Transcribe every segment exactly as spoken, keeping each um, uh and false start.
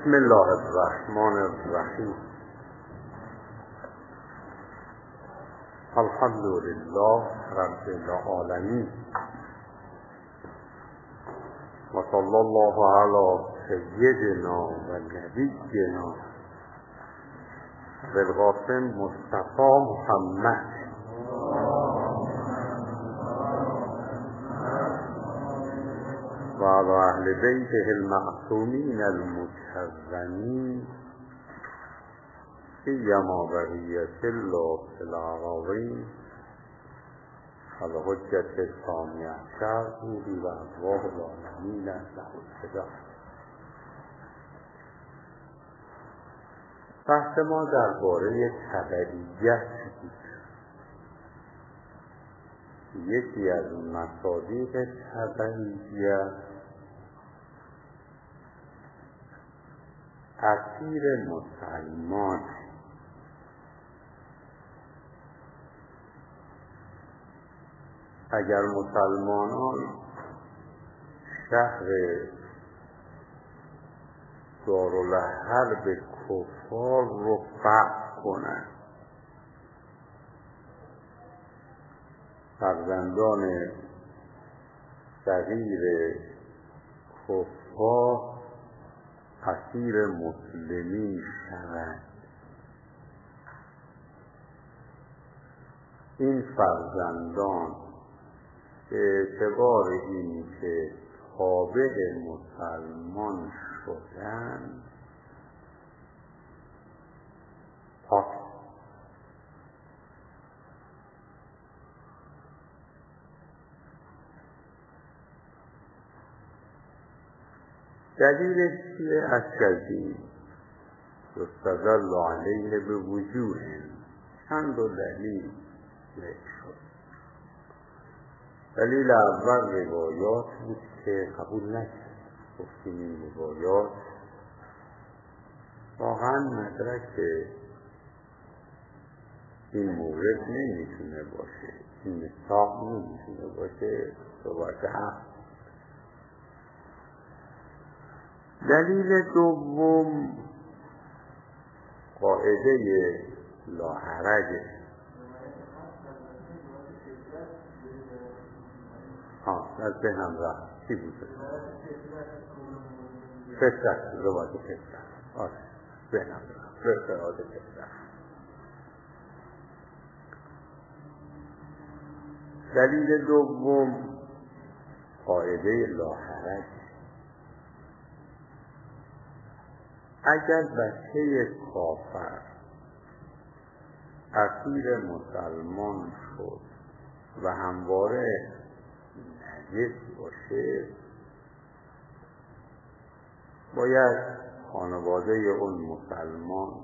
بسم الله الرحمن الرحیم. الحمد لله رب العالمین و صلی الله علی سیدنا و نبینا بالقاسم مصطفی محمد و علی اهل بیته المعصومین المکرمین سیما بقیة الله فی الأراضین الحجة الثانی عشر روحی و ارواح العالمین له الفدا. بحث ما درباره تبعیت بود. یکی از مصادیق تبعیت اسیر مسلمان. اگر مسلمانان شهر دارالحرب کفار رو فتح کنند، فرزندان صغیر کفار اسیر مسلمین شوند، این فرزندان به اعتبار این که تابع مسلمان شدند پاک. دلیلش چیه؟ از کردیم یستدل علیه به وجوه چند و دلیل ذکر شد. دلیل اول روایات بود که قبول نکرد. گفتیم این روایات واقعا مدرک این مورد نمیتونه باشه، این مساق نمیتونه باشه، صحبت حق. دلیل دوم قاعده لا حرج. ها از ذهنم رفت. چی بود؟ فطرت، روایت فطرت. آره ذهنم رفت. روایت فطرت. دلیل دوم قاعده لا حرج. اگر بچه کافر اسیر مسلمان شد و همواره نجس باشه، باید خانواده اون مسلمان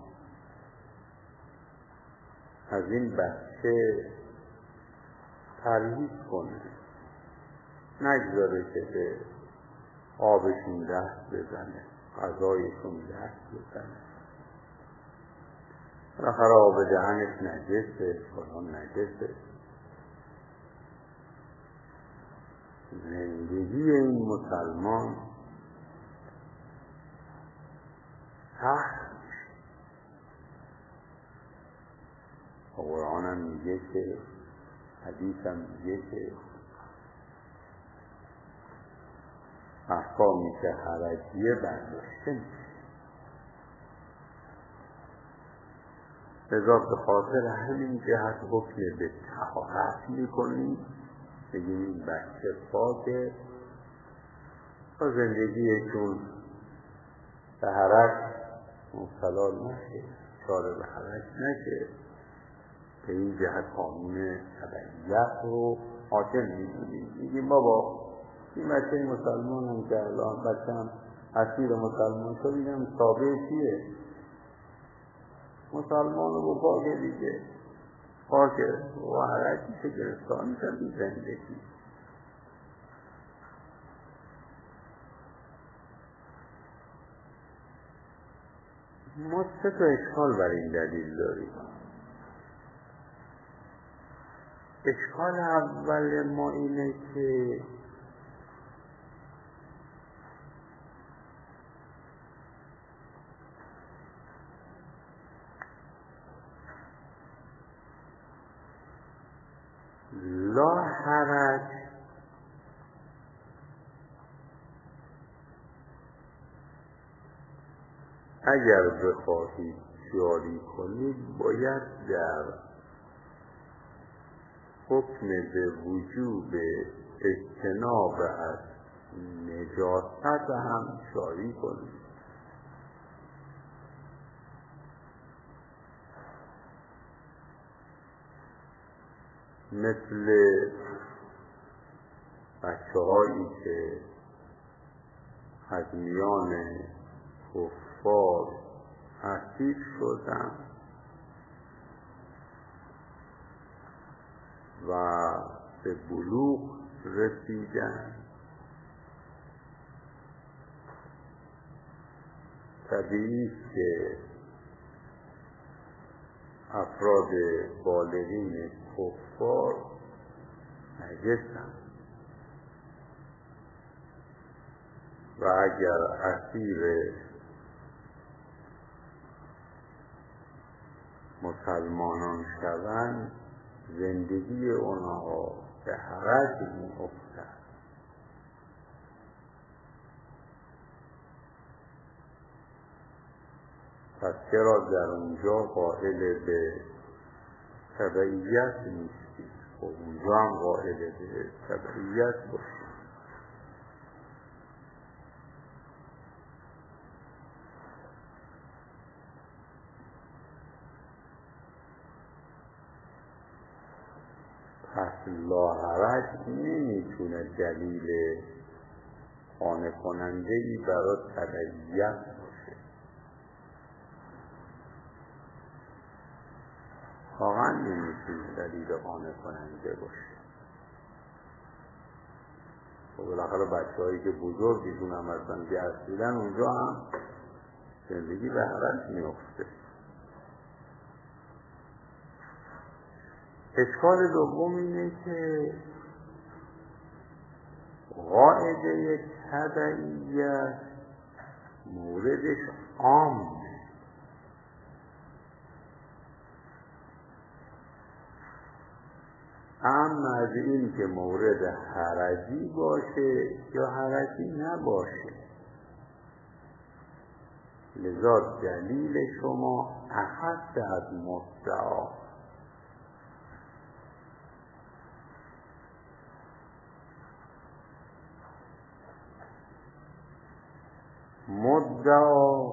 از این بچه پرهیز کنه، نگذاره که به آبشون دست بزنه، غذایشون دست بزنه. بالاخره آب دهنش نجسه، فلان نجسه. زندگی این مسلمان سخت. قرآن هم میگه که، حدیث هم میگه که احکامی که حرجیه برداشته میشه. لذا به خاطر همین جهت حکم به طهارت میکنیم، بگیم این بچه پاکه و زندگیشون به حرج مبتلا نشه، چاره به حرج نشه. به این جهت قانون تبعیت رو حاکم میدونیم. میگیم بابا این بچه مسلمان هم که الان بچه هم اسیر مسلمان شد، این هم تابع چیه؟ مسلمان رو پاکه دیگه، پاکه و حرجی که گرفتانی شد این زندگی. ما سه تا اشکال بر این دلیل داریم. اشکال اول ما اینه که حرج اگر بخواهید جاری کنید باید در حکم به وجوب اجتناب از نجاست هم جاری کنید. مثل بچه هایی که از میان کفار اسیر شدن و به بلوغ رسیدن، طبیعی است که افراد بالغین کفار نجسند و اگر اسیر مسلمانان شوند زندگی اونها به حرج می‌افتد. پس چرا در اونجا قائل به تبعیت نیستید؟ و اونجا هم قائل به تبعیت باشید. پس لاحرج نمیتونه دلیل قانع کننده ای برای تبعیت باشه. واقعا نمیتونه دلیل قانع کننده باشه. و بالاخره بچه هایی که بزرگیشون هم هستن که اصیلن اونجا هم زندگی به حرج میفته. اشکال دوم اینه که قاعده تبعیت موردش عام، اما از این که مورد حرجی باشه یا حرجی نباشه، لذا دلیل شما اخذ از مدعا. مدعا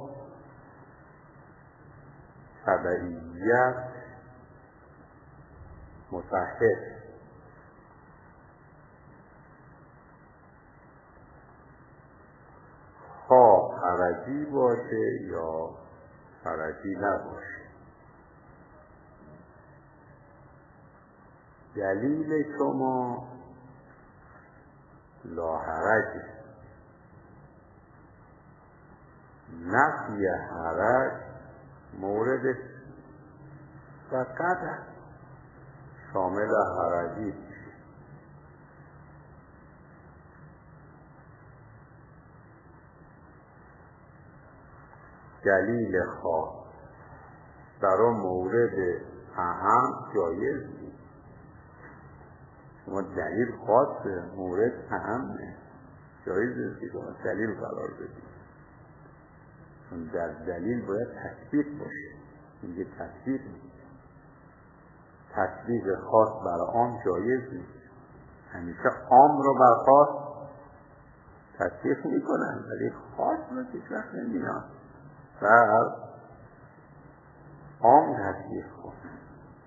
تبعیت مصحح، خواه حرجی باشه یا حرجی نباشه. دلیل شما لاحرجه، نفی حرج مورد فقط شامل حرجی میشه. دلیل خاص برای مورد اهم جایز نیست. شما دلیل خاص مورد اهمه، جایز نیست که شما دلیل قرار بدید. چون در دلیل باید تطبیق باشه. میگه تطبیق نیست. تطبیق خاص برای عام جایز نیست. همیشه عام رو بر خاص تطبیق میکنن ولی خاص رو هیچ وقت نمیان بر عام تطبیق کنن.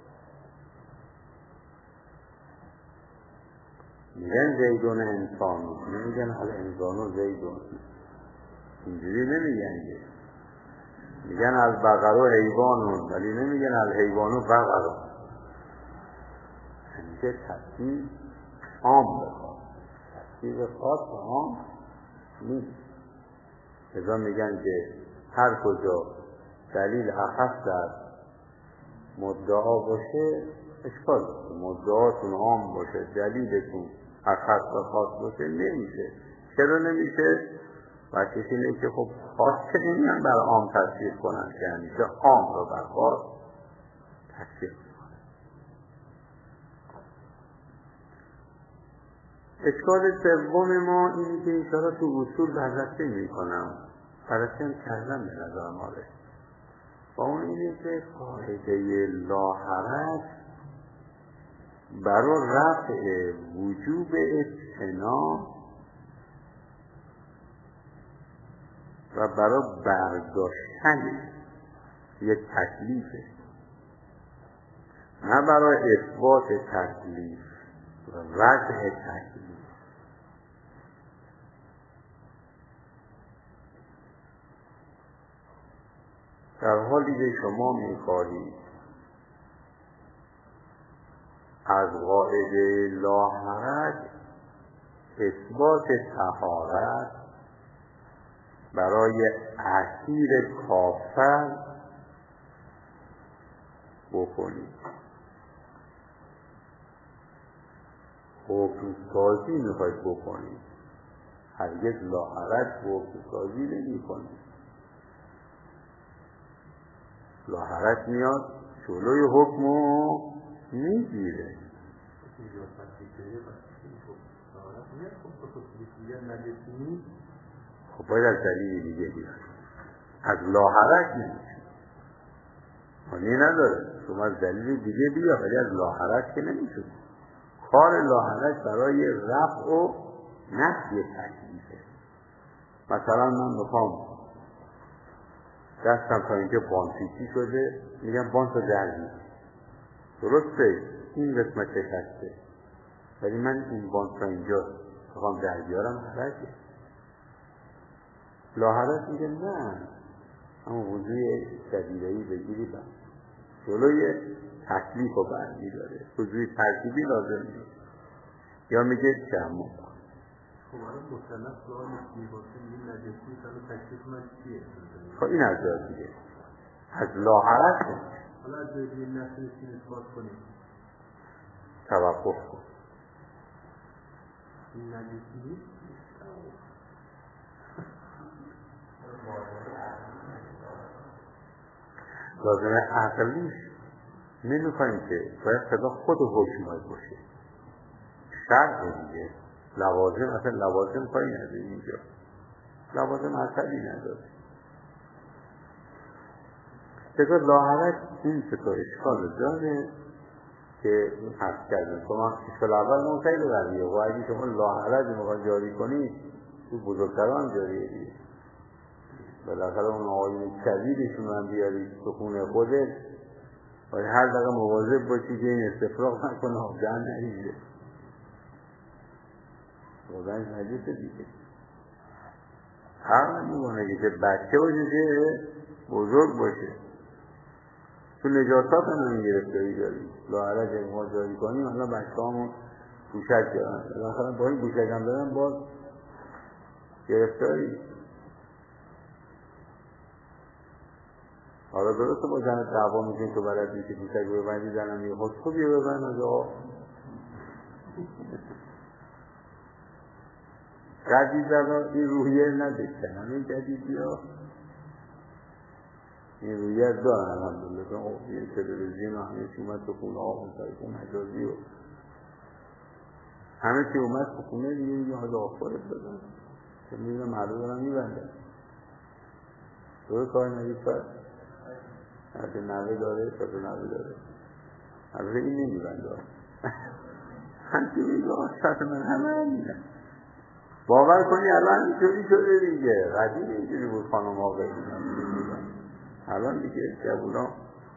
میگن زیدون انسانو، نمیگن حالا انسانو زیدون، اینجوری نمیگن که میگن البقرو حیوانون ولی نمیگن الحیوانو بقرو. همیشه تطبیق عام بخواد، تطبیق خاص عام نیست. ازا میگن که هر کجا دلیل اخص در مدعا باشه اشکال باشه، مدعاتون عام باشه دلیلتون اخص و خاص باشه نمیشه. چرا نمیشه؟ وقتی اینه که خب خاص که نمیان بر عام تطبیق کنن که همیشه عام رو بر خاص تطبیق کنن. اشکال سوم ما اینی که انشاءالله تو اصول بررسی میکنم، بررسی هم کردم به نظر ماره، و اون اینه که قاعده لاحرج برای رفع وجوب اجتناب و برای برداشتن یک تکلیفه، نه برای اثبات تکلیف و رفع تکلیف. در حالی که شما می‌خواهید از قاعده لاحرج اثبات طهارت برای اسیر کافر بکنید، حکم سازی میخواید بکنید، هرگز لاحرج حکم سازی نمی کنید. لاحرج میاد جلوی حکمو میگیره. خب باید از دلیل دیگه بیاد، از لاحرج نمیشه، معنی نداره شما از دلیل دیگه بیا، ولی از لاحرج که نمیشه. کار لاحرج برای رفع و نفی تکلیفه. مثلا من میخوام دستم تا اینجا بانفیتی شده، میگم بانت رو در میگم، درسته این قسمت شکسته، ولی من این بانت تا اینجا میخوام در بیارم، حرجه. لاحرج میگه نه، اما وضوی شدیدهی بگیری بند جلوی تکلیف رو برمی داره، وضوی ترکیبی لازم نیست، یا میگه جمع. خب الان مصنف سوال می‌پرسه این نجسی سر تکلیف من چیه؟ خب این از جا دیگه از لاحرج نمیشه. حالا از جای دیگه نتونستیم اثبات کنیم، توقف کن. این نجسی نیست. لازمه عقلیش نمیخوایم که باید صدا خود حکمای باشه، شرط دیگه لوازم، اصلا لوازم کاری نداره اینجا، لوازم اصلی نداره. چطور لاحرج این چطور اشکال داره که حرف کردن شما اشکال اول اون خیلی قویه، و اگه شما لاحرج میخواد جاری کنید تو بزرگتران جاریه دیگه، بالاخره اون آقایون شدیدشون رو هم بیارید تو خونه خودت، باید هر دقیقه مواظب باشی که این استفراغ نکنه آب جمع نریزه، واقعا نجسه دیگه. هر نمیگونه که بچه باشه که بزرگ باشه، تو نجاسات هم نمی گرفتاری داریم، لاحرج ما جاری کنیم. حالا بچه همون بوشک دارن، بالاخره با این بوشک هم دارن باز گرفتاری. حالا درسته با زن دعوا میکنیم تو بلد نیستی بوشک ببندی، زنم یه خود خوبی ببند از آقا جدید زدن این روحیه نداشتن، همین جدیدی ها این روحیه دارن الحمدلله. اوه یه تلویزیون و همه چی اومد تو خونه ها، اون طریق مجازی و همه چی اومد تو خونه دیگه دیگه حالا آفارت بدن که میدونه مردم دارن میبندن. دوی کار نوید فرد حتی نوه داره، شاید نوه داره، حتی این نمیبنده همچی میگه آشت من همه هم میدن. باور کنی الان اینجوری شده دیگه، قدیم اینجوری بود خانم ها غیری نمیدن، الان دیگه جوونا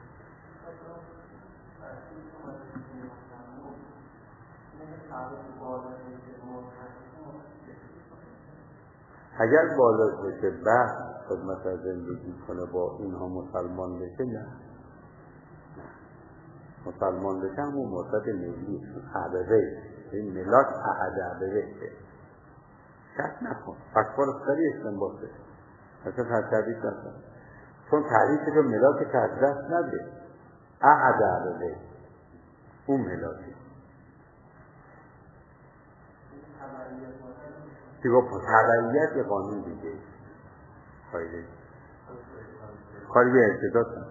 اگر بالا بشه بحث خدمت از زندگی کنه با اینها مسلمان بشه، نه مسلمان بشه همون مرتد ملی عبوه، این ملات احد عبوه شک نکن، اکبر سری استنباط بشه اصلا تحریف نکن، چون تحریف که ملات که دست نده، احد عبوه اون ملاتی دیگه با تبعیت یه قانون دیگه فایده کاری به ارتداد هم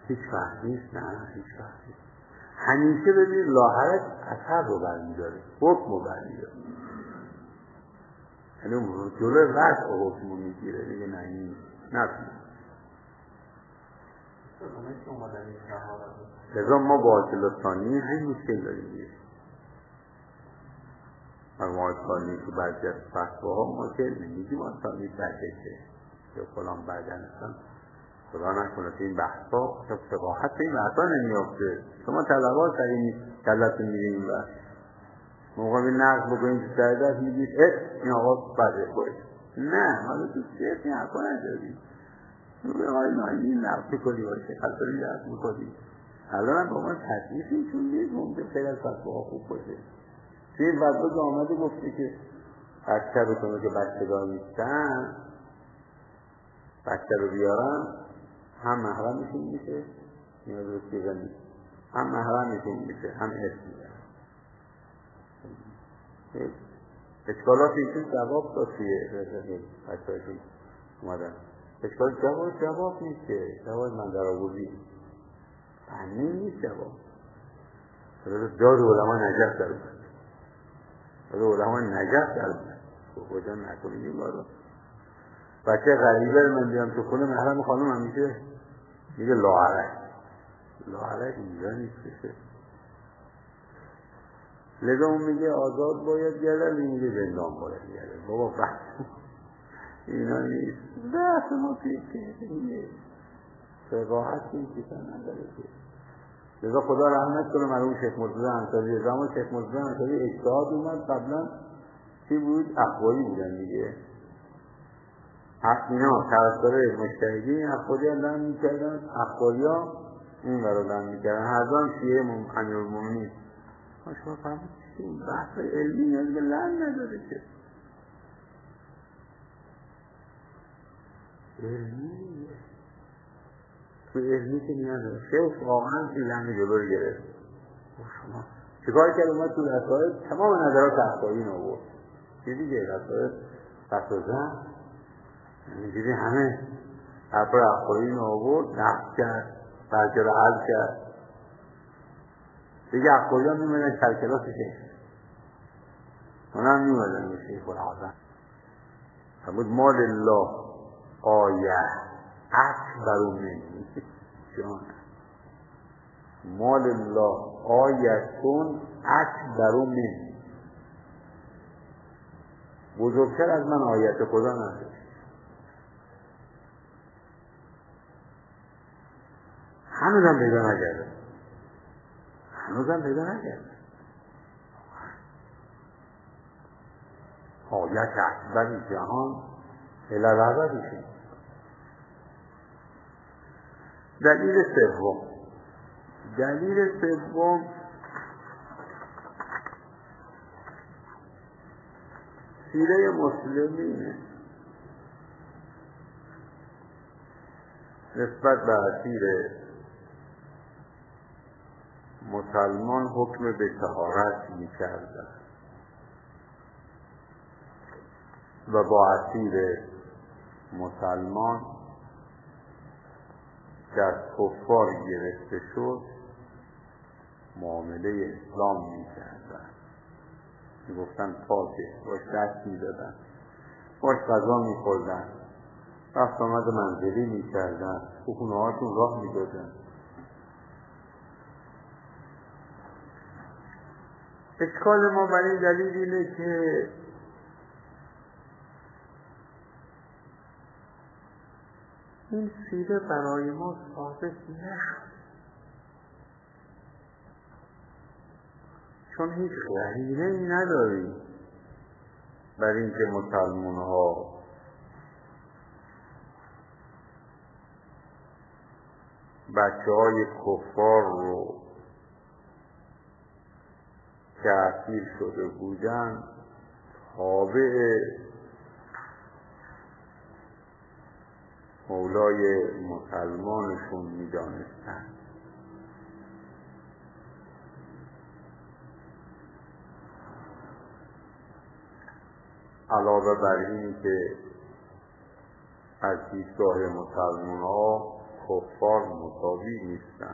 هیچ وقت نیست. نه هیچ وقت نیست. همیشه ببینید لاحرج اثر رو برمیداره، حکم رو برمیداره. یعنی جلو وضع حکم رو میگیره، دیگه نه این نفید. لذا ما با آجل ثانی همین مشکل داریم دیگه. مجموعه ثانی که بعضی از فتواها ما که نمیگیم ثانی بدشه یا فلان بدن هستن، خدا نکنه که این بحثا فقاهت به این بحثا نمیافته. شما طلبات سرین کلتون میگیم این بحث موقع بی نقض بکنید تو سردت میگید اه این آقا بده باید. نه حالا تو سیف این حقا نداریم. رو آقای نایی نقضی کنی باشه خطری دست میکنی. الان هم با ما تدریف ایشون نیست ممکن خیلی از فتواها خوب باشه. توی این فتوا که آمده گفته که بچه بکنه که بچه دار نیستن بچه رو بیارن هم محرمشون میشه نیاز رو سیغه نیست، هم محرمشون میشه هم اسم میشه. اشکالات ایشون جواب داد توی بچه هاشون اومدن. اشکال جواب جواب نیست که جواب من در آوردی فهمی نیست جواب. داد علما نجف در اومد، داد علما نجف در اومد کجا نکنیم این بارو. بچه غریبه رو من بیام تو خونه محرم خانم هم میشه میگه لاعرک لاعرک اینجا نیست بشه. لذا اون میگه آزاد باید گردن، این میگه زندان باید گردن. بابا بحث اینا نیست. بحث ما پیش که فقاهت این کسا نداره که. لذا خدا رحمت کنه مرحوم شیخ مرتضی انصاری. زمان شیخ مرتضی انصاری اجتهاد اومد قبلا چی بود؟ اخباری بودن دیگه. اینا طرفدار مجتهدی اخباری ها دم میکردن، اخباری ها این برا دم میکردن. هر دام شیعه امیرالمومنین. شما فهمید این بحث علمی نیاز به لعن نداره که. علمی تو علمی که نیاز داره. شیخ واقعا این لعن جلو رو گرفت. شما چیکار کرد اومد تو رسائل تمام نظرات اخباری نبود چیزی که رسائل فتوزن اینجوری همه اپر اخباری نبود نقص کرد برجه رو حل کرد. دیگه اخباری ها میمدن کلکلاس شیخ اونم میمدن به شیخ الحسن فرمود مال الله آیه اکبر من جان مال الله آیتون اکبر من بزرگتر از من آیت خدا نداره. هنوزم پیدا نکرده هنوزم پیدا نکرده آیت اکبر جهان الالعبدشون. دلیل سوم دلیل سوم سیره مسلمینه نسبت به اسیر مسلمان حکم به طهارت می کردن و با اسیر مسلمان که از کفار گرفته شد معامله اسلام می کردن. می گفتن پاکه باش دست می دادن باش غذا می خوردن رفت آمد منزلی می کردن تو خونه هاتون راه می دادن. اشکال ما برای دلیل اینه که این سیره برای ما ثابت نشد چون هیچ قرینه‌ای نداریم بر اینکه مسلمان ها بچه های کفار رو که اسیر شده بودن تابع مولای مسلمانشون می دانستن. علاوه بر اینی که از دیدگاه مسلمان ها کفار مساوی نیستند.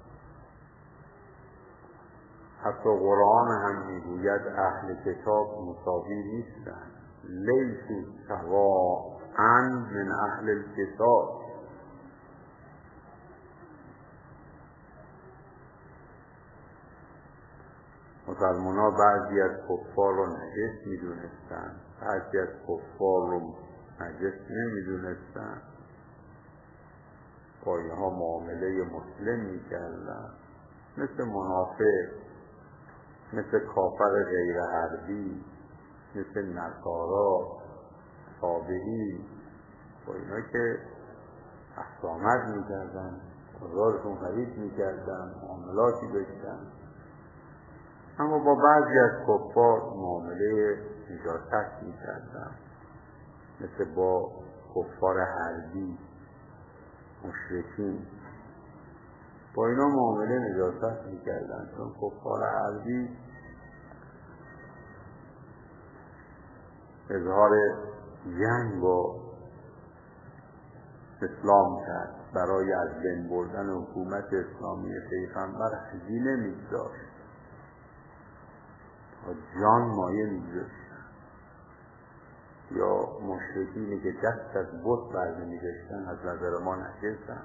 حتی قرآن هم میگوید اهل کتاب مساوی نیستند. لیسوا سواء من اهل الکتاب. مسلمان ها بعضی از کفار رو نجس میدونستند، بعضی از کفار رو نجس نمیدونستند، با اینها معامله مسلم میکردن، مثل منافق، مثل کافر غیر حربی، مثل نصارا، تابعی، با اینا که احسامت میکردن، بازارشون خرید میکردن، معاملاتی داشتن. اما با بعضی از کفار معامله نجاست میکردن، مثل با کفار حربی، مشرکین، با اینا معامله نجاست میکردن، چون کفار حربی اظهار جنگ با اسلام کرد، برای از بین بردن حکومت اسلامی پیغمبر هزینه می‌داشت، جان مایه می‌گذاشت. یا مشرکینی که دست از بت برده می‌داشتن از نظر ما نجسن.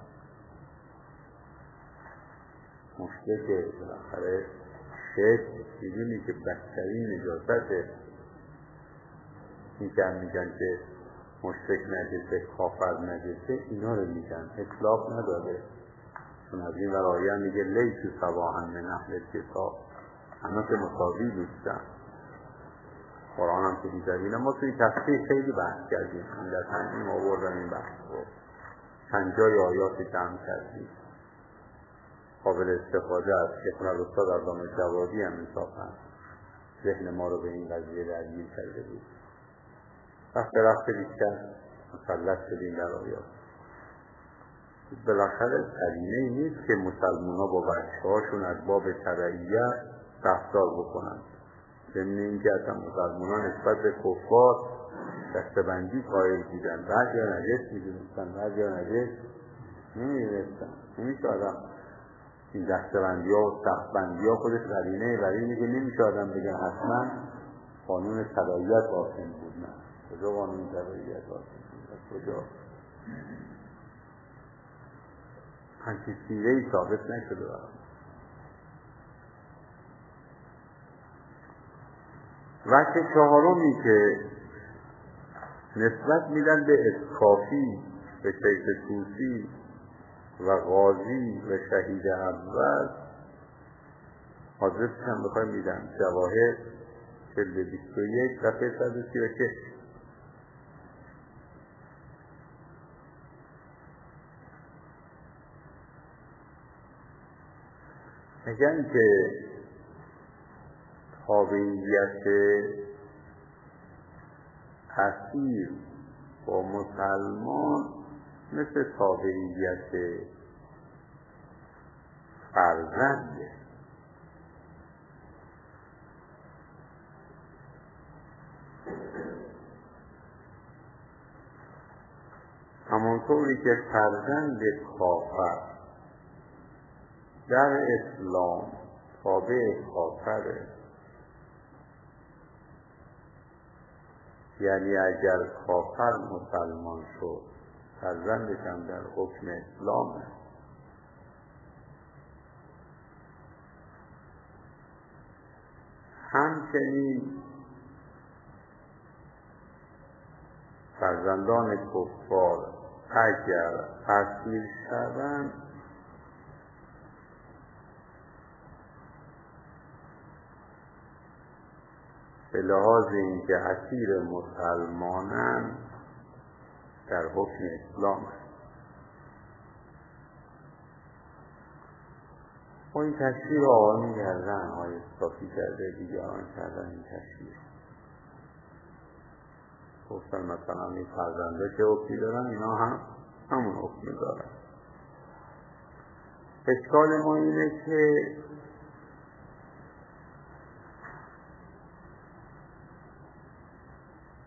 مشرک بالاخره شرک می‌دونی که بدترین نجاسته. این که میگن که مشرک نجسه، کافر نجسه، اینا رو میگن، اطلاق نداره. چون از این ورایه میگه لیسوا سواء من اهل الکتاب، همه که مساوی نیستن. قرآن هم که دیدن ما توی تفسیر خیلی بحث کردیم، من در تنظیم آوردم این بحث رو، پنجای آیاتی جمع کردیم، قابل استفاده است که خونه استاد علامه جوادی هم انصافا ذهن ما رو به این قضیه درگیر کرده بود. وقت رفت بیشتر مسلط شدیم در آیات. بالاخره قرینه‌ای نیست که مسلمان ها با بچه هاشون از باب تبعیت رفتار بکنن. ضمن این که اصلا مسلمان ها نسبت به کفار دستبندی قائل بودن، بعضی ها نجس میدونستن، بعضی ها نجس نمیدونستن. نمیشه آدم این دستبندی ها و سختبندی ها خودش قرینه برای اینه که نمیشه آدم بگن حتما قانون تبعیت حاکم بود. نه، کجا قانون تبعیت حاکم بود؟ کجا؟ همچین سیره‌ای ثابت نشده برام. وجه چهارمی که نسبت میدن به اسکافی، به شیخ طوسی و غازی و شهید اول، حاضرش هم بخوایم میدن جواهر جلد بیست و یک صفحه صد و سی و شش. میگن که تابعیت اسیر با مسلمان مثل تابعیت فرزنده. همانطوری که فرزند کافر در اسلام تابع کافره، یعنی اگر کافر مسلمان شد فرزندش هم در حکم اسلامه. همچنین فرزندان کفار اگر اسیر شوند به لحاظ این که اسیر مسلمانن در حکم اسلام هست. و این تشکیر آقایون کردن، های استافی کرده، دیگران کردن این تشکیر. گفتن مثلا این فرزنده که حکمی دارن اینا هم همون حکمی دارن. اشکال ما اینه که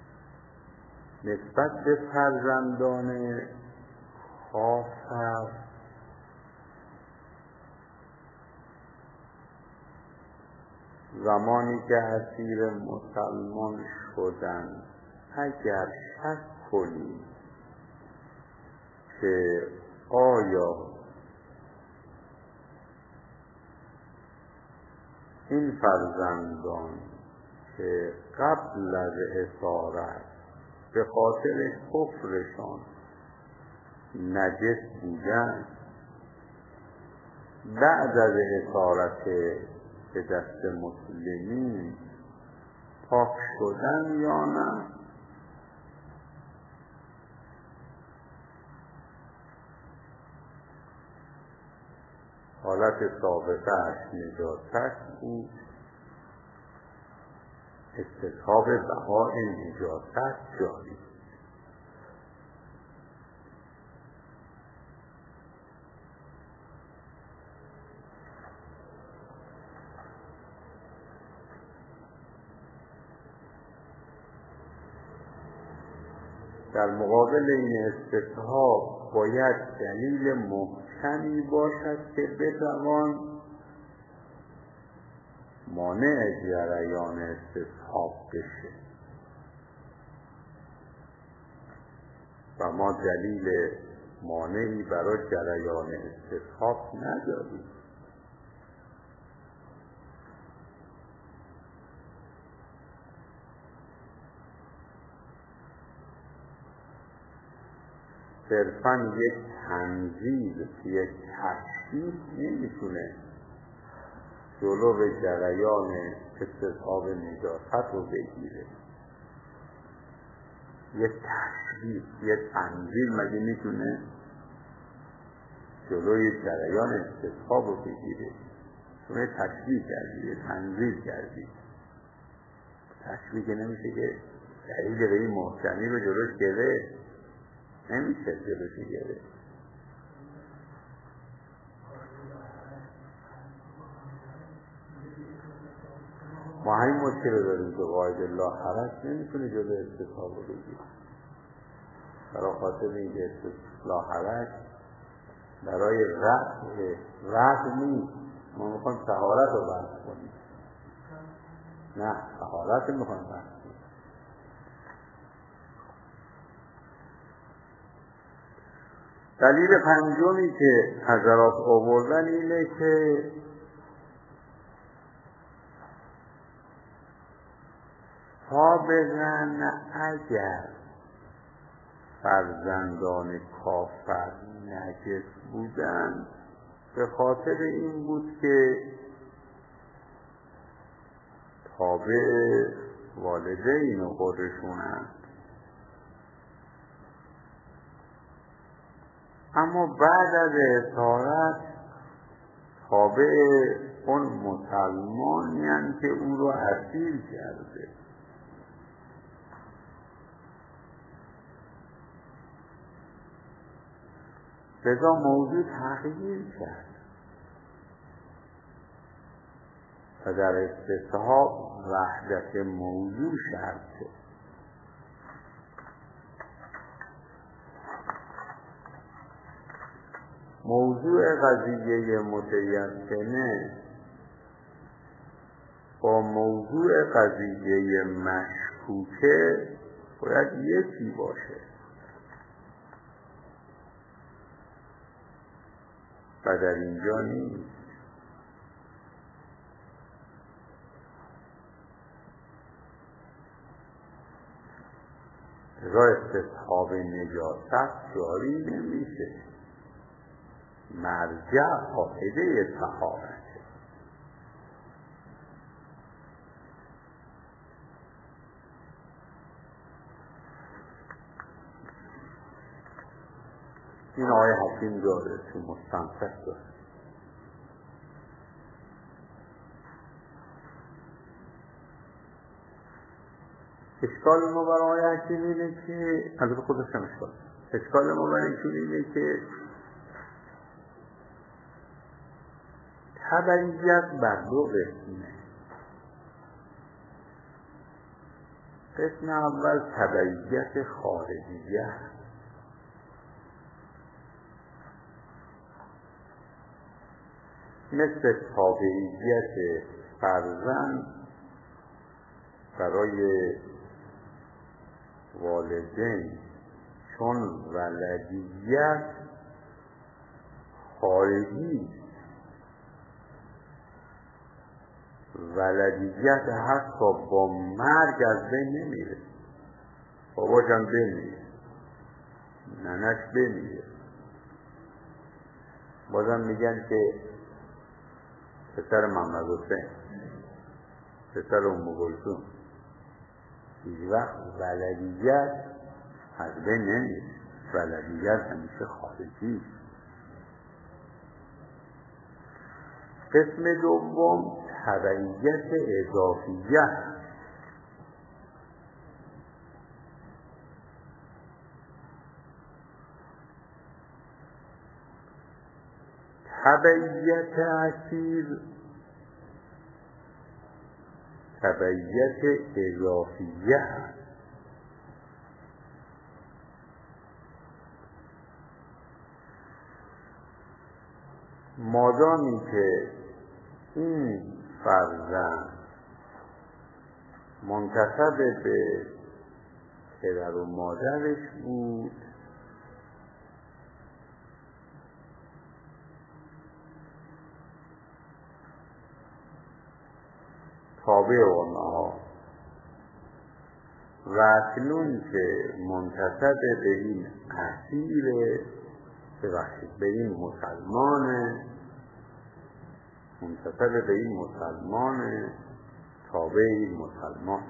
نسبت به فرزندان کافر زمانی که اسیر مسلمان شدن اگر شک کنی که آیا این فرزندان که قبل از اسارت به خاطر کفرشان نجس بودن بعد از اسارت به دست مسلمین پاک شدن یا نه؟ حالت سابقه اش نجاست بود، استصحاب بقاء نجاست جاری. در مقابل این استصحاب باید دلیل محکمی باشد که بتوان مانع جریان استصحاب بشه و ما دلیل مانعی برای جریان استصحاب نداریم. صرفاً یک تنزیل، یک تشکیل نمیتونه جلو به جریان استصحاب نجاست رو بگیره. یک تشکیل، یک تنزیل مگه میتونه جلوی جریان استصحاب رو بگیره؟ شما تشکیل کردی، تنزیل کردی، تشکیل که نمیشه که دلیل به این محکمی رو جلوش گره، نمیشه جلوشی گره. ما همین مشکل رو داریم که قاعده لا حرج نمیتونه جلو استصحاب رو بگیره. برای خاطر اینکه لا حرج برای رفع رفع نیست. ما میخوایم طهارت رو بحث کنیم، نه طهارت رو میخوایم بحث کنیم. دلیل پنجمی که حضرات آوردن اینه که سابقاً اگر فرزندان کافر نجس بودن به خاطر این بود که تابع والدین خودشونن، اما بعد از اسارت تابع اون مسلمانی هستند که اون رو اسیر کرده. لذا موضوع تغییر کرد و در استصحاب وحدت موضوع شرط شد. موضوع قضیه متیقنه با موضوع قضیه مشکوکه باید یکی باشه و در اینجا نیست. راه استصحاب نجاست جاری نمیشه، مرجع قاعده طهارت. این آیه حکیم داره که مستنصف داره. اشکال ما برای آیه حکیم اینه که از خودش هم اشکال اشکال ما برای حکیم اینه که تبعیت بر دو قسمه. قسم اول تبعیت خارجیه، مثل تابعیت فرزند برای والدین چون ولدیت خارجی، ولدیت حتی با مرگ از بین نمیره. باباش هم بمیره، ننش بمیره، بازم میگن که پسر محمد حسین، پسر ام کلثوم، هیچ وقت ولدیت از بین نمیره. ولدیت همیشه خارجی. قسم دوم تبعیت اضافیه. تبعیت اصیل تبعیت اضافیه هست. مادامی که این فرزند منتسب به پدر و مادرش بود، تابع آنها، و اکنون که منتسب به این اسیر، ببخشید به این مسلمان، منتسب به این مسلمان، تابع این مسلمان،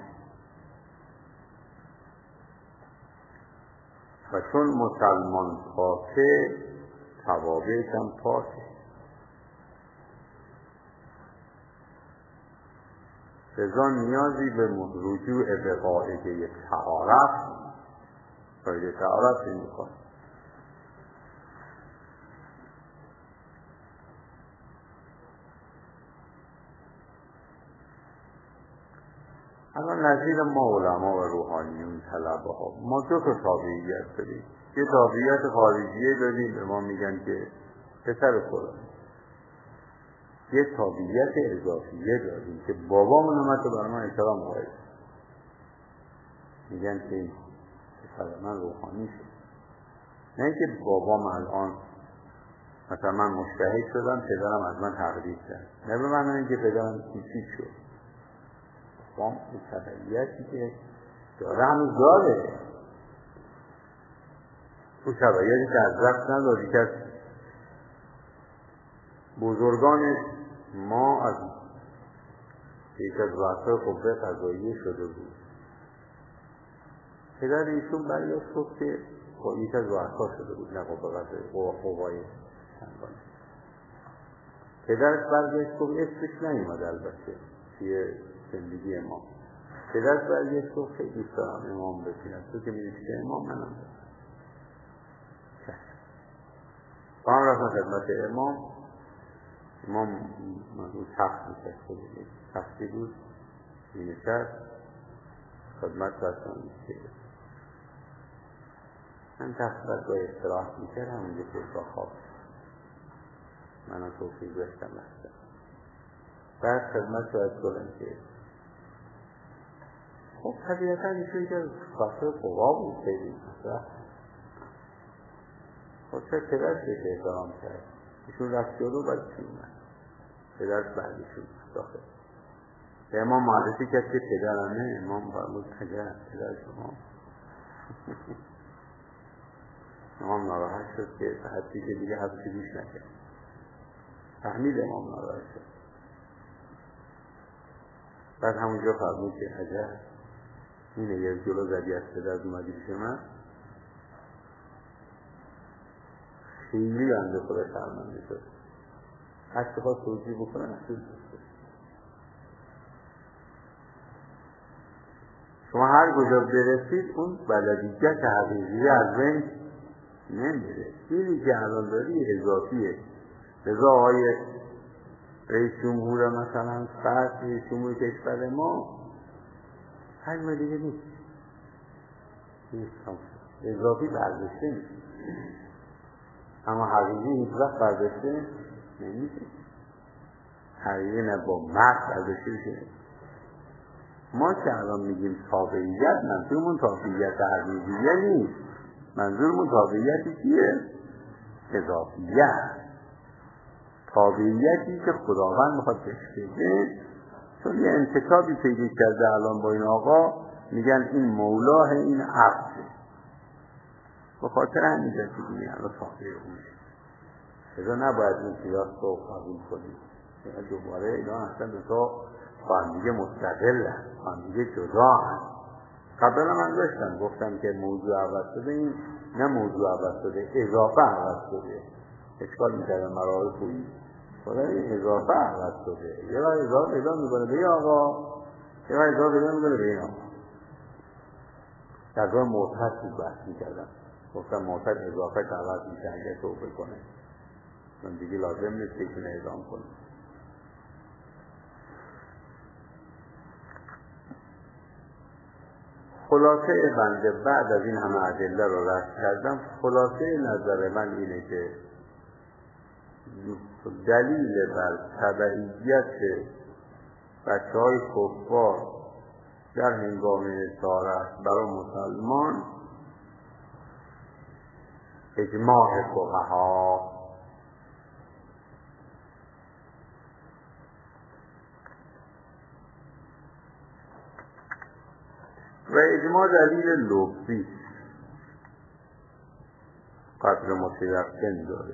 و چون مسلمان پاکه توابعش هم پاکه. لذا نیازی به رجوع به قاعده تعارف قاعده تعارف نمی‌کنه. الان نظیر ما علما و روحانیون طلبه ها، ما دو تا تابعیت داریم. یه تابعیت خارجیه داریم، به ما میگن که پسر فلان. یه تابعیت اضافیه داریم که بابامون اومد و برای من احترام قائل، میگن که این پسر من روحانی شد. نه اینکه بابام الان مثلا من مجتهد شدم، پدرم از من تقلید کرد، نه به معنی اینکه پدرم چیزی شد. بابام این تبعیتی که داره هنوز داره، اون تبعیتی که از رفت نداری، که از بزرگان ما از یک از رؤسای قوه قضاییه شده بود. پدر ایشون برگشت گفت که با یک از رؤسا شده بود، نه قوه قضاییه، قوای شنگانه. پدرش برگشت گفت اسمش نیومد البته توی زندگی ما. پدرش برگشت گفت خیلی دوست دارم امام بشینم، تو که می‌بینی که امام منم دارم. با هم رفتن خدمت امام. امام اون تخت می‌کرد، خیلی تختی بود، می‌نشست خدمت رفتن می‌کرد. من تخت بر با استراحت می‌کردم، اونجا که با خواب من از توفیق داشتم رفتم. بعد خدمت شاید کنم که خب طبیعتا ایشون که خاصه قوا بود، خیلی مطرح. خب چه پدرش بهش احترام کرد، ایشون رفت جلو، بعد چی اومد پدرش بعدیشون داخل. به امام معرفی کرد که پدرمه. امام فرمود پدر پدر شما. امام ناراحت شد که حدی که دیگه حرفی گوش نکرد. فهمید امام ناراحت شد. بعد همونجا فرمود که عجب اینه یه جلو زدی از پدر اومدی پیش من. خیلی بنده خدا شرمنده شد. هر چه خواست توجیه بکنه نصیب شد. شما هر کجا برسید اون بلدیت حقیقی از بین نمیره. اینی که الان داری اضافیه. لذا آقای رئیس جمهور مثلا فرد رئیس جمهور کشور ما حجم دیگه نیست، اضافی برداشته نیست، اما حقیقی هیچ وقت برداشته نمیشه. حقیقی نه با مغز ازشی شده. ما که الان میگیم تابعیت منظورمون تابعیت حقیقیه نیست، منظورمون تابعیتی چیه؟ اضافیت، تابعیتی که خداوند میخواد بهش بده. چون یه انتکابی پیدا کرده الان با این آقا، میگن این مولاه این عبده، به خاطر همین جا که دیگه الان تابع اونه. ازا نباید این قیاس رو قبول کنید. دوباره اینا اصلا دو تا با هم دیگه مستقل هست، با هم دیگه جدا هست. قبلا من داشتم گفتم که موضوع عوض شده، این نه موضوع عوض شده، اضافه عوض شده. اشکال میکردم مراره خویی خدا این اضافه عوض شده. یه وقت اضافه پیدا میکنه به این آقا، یه وقت اضافه پیدا میکنه به این آقا. در دور معتد بود بحث میکردم، گفتم معتد اضافه که عوض میشه اگر توبه کنه، من دیگه لازم نیست که کنه اعدام کنه. خلاصه بنده بعد از این همه ادله رو رد کردم، خلاصه نظر من اینه که دلیل بر تبعیت بچه های کفار در هنگام اسارت برای مسلمان اجماع فقها. و اجماع دلیل لفظی قدر متیقن داره.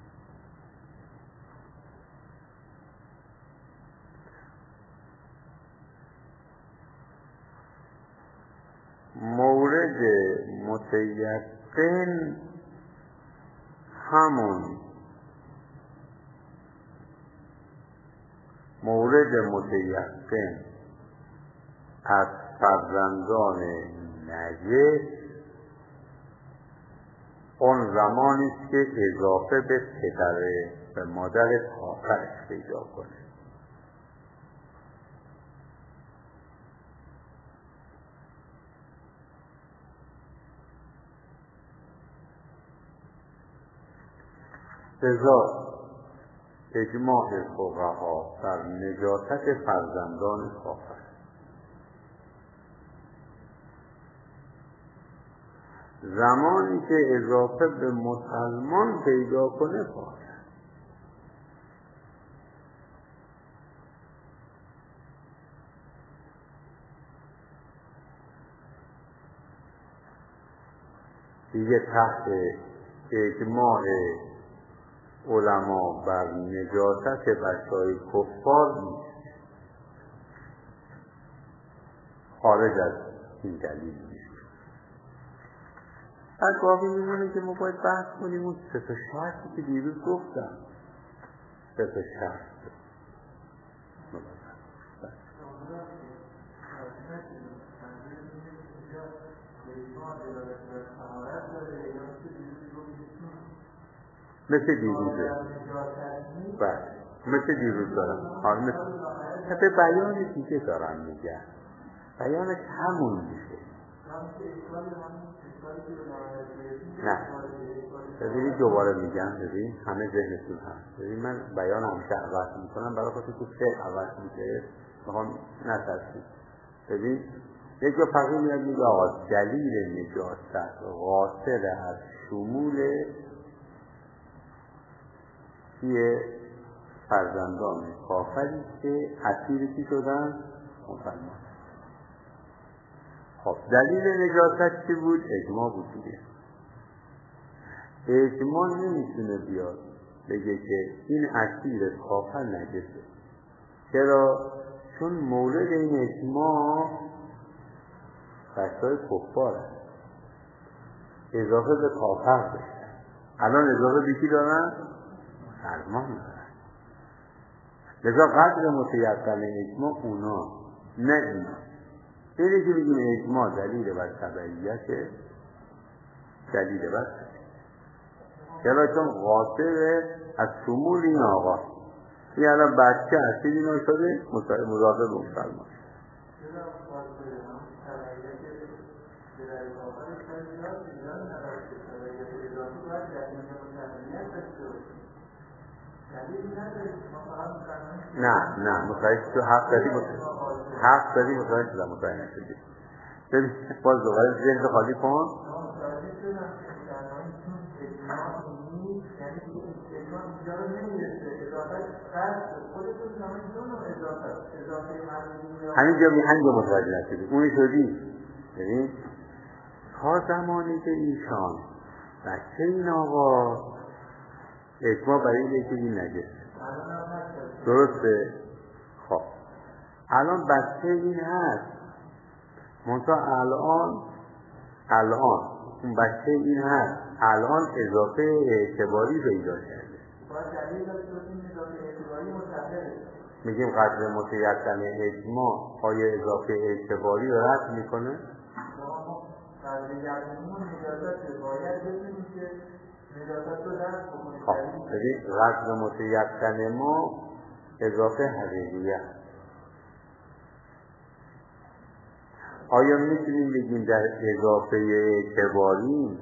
مورد متیقن همون مورد متیقن از فرزندان نجس اون زمانی است که اضافه به پدر به مادر کافرش پیدا کنه. لذا اجماع فقها در نجاست فرزندان کافر زمانی که اضافه به مسلمان پیدا کنه کافر. دیگه تحت اجماع علما بر نجاست بچه‌های کفار نیست، خارج از این دلیل نیست. از واقعی میمونه که ما باید بحث کنیم اون سه تا شرطی که دیروز گفتم، سه تا شرط. مثل دیروزه بله مثل دیروز دارم حال مثل به بیان دیگه دارم میگم، بیانش همون میشه. نه ببینید دوباره میگم، ببین همه ذهنتون هست، ببین من بیان همیشه عوض میکنم برای خاطر که فعل عوض میشه، میخوام نترسید. ببین یک جا فقیه میاد میگه آقا دلیل نجاست قاصر از شمول یه فرزندان کافری که اسیر کی شدن؟ مسلمان. خب دلیل نجاست چی بود؟ اجماع بود دیگه. اجماع نمیتونه بیاد بگه که این اسیر کافر نجسه. چرا؟ چون مورد این اجماع بچه‌های کفار هست، اضافه به کافر بشه. الان اضافه به کی دارن؟ مسلمان دارن. لذا قدر متیقن اجماع اونا نه اینا. اینه که بگیم اجماع دلیل بر تبعیت، دلیل بر چرا؟ چون قاصر از شمول این آقا این الان بچه اسیر اینا شده مضافه به مسلمان. نه نه متوجه تو حق داری حق داری متوجه شدم متوجه نشدی. ببین باز دوباره ذهن خالی کن. همینجا می همینجا متوجه نشدی اونی شدی. ببین تا زمانی که ایشان بچه این آقا اجماع برای اینه که این نجس درسته. خب الان بچه این هست منطقه الان الان اون بچه این هست الان اضافه اعتباری پیدا کرده. میگیم قدر متیقن اجماع آیا اضافه اعتباری رو رد میکنه؟ خب ببین قدر متیقن ما اضافه حقیقیه. آیا میتونیم بگیم در اضافه اعتباری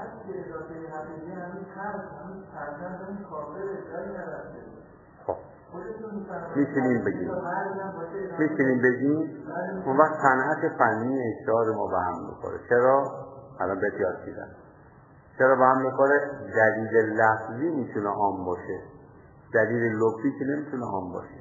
خب میتونیم بگیم میتونیم بگیم اون وقت صنعت فنی اشتهار ما به هم میخوره. چرا؟ الان بهت یاد دیدم چرا به هم میخوره. دلیل لفظی میتونه عام باشه دلیل لفظی که نمیتونه عام باشه.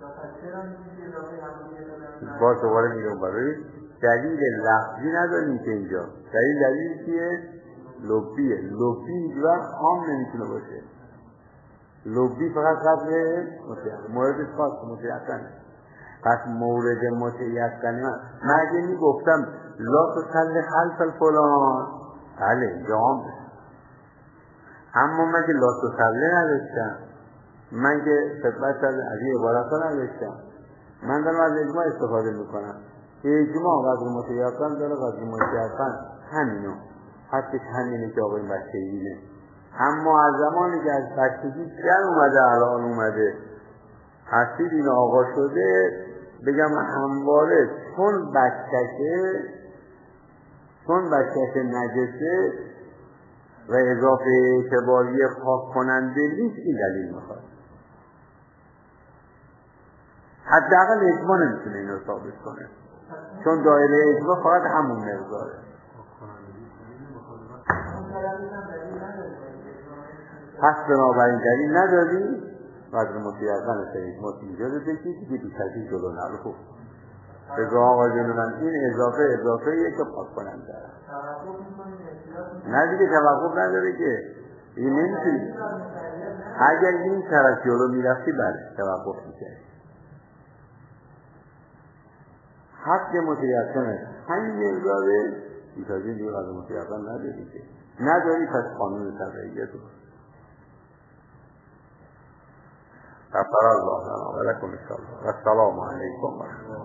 باز دوباره میگم برای دلیل لفظی نداریم که اینجا دلیل دلیل چیه؟ لفظیه. لفظی اینجا عام نمیتونه باشه. لفظی فقط قبل مورد خاص متیقنه. پس مورد متیقنه من من اگه میگفتم لا تصل خلف الفلان بله اینجا عام بشه. اما من که لا تصل نداشتم من که خدمت از این عبارت ها نداشتم من دارم از اجماع استفاده میکنم. اجماع قدر متیقن داره قدر متیقن همینو حدش همینه که آقای بچه اینه. اما از زمانی که از بچگی در اومده الان اومده حسید این آقا شده بگم همواره چون بچهشه چون بچهشه نجسه و اضافه اعتباری پاک کننده نیست این دلیل میخواد. حداقل اجماع نمیتونه اینو ثابت کنه چون دایره اجماع فقط همون مقداره. پس بنابراین دلیل نداری قدر متیقن اجماع اینجا رو بگید دیگه بیشتری جلو نرو. بگو آقا جون من این اضافه اضافه یک که پاک کننده نه دیگه توقف نداره که این نمیتونی. اگر این طرف جلو میرفتی بله توقف میکردی. حق متیقنه همین مقداره بیشتری دیگه قدر متیقن نداری که نداری. پس قانون تبعیه تو غفر الله لنا و لكم ان شاء الله. السلام علیکم و رحمة الله.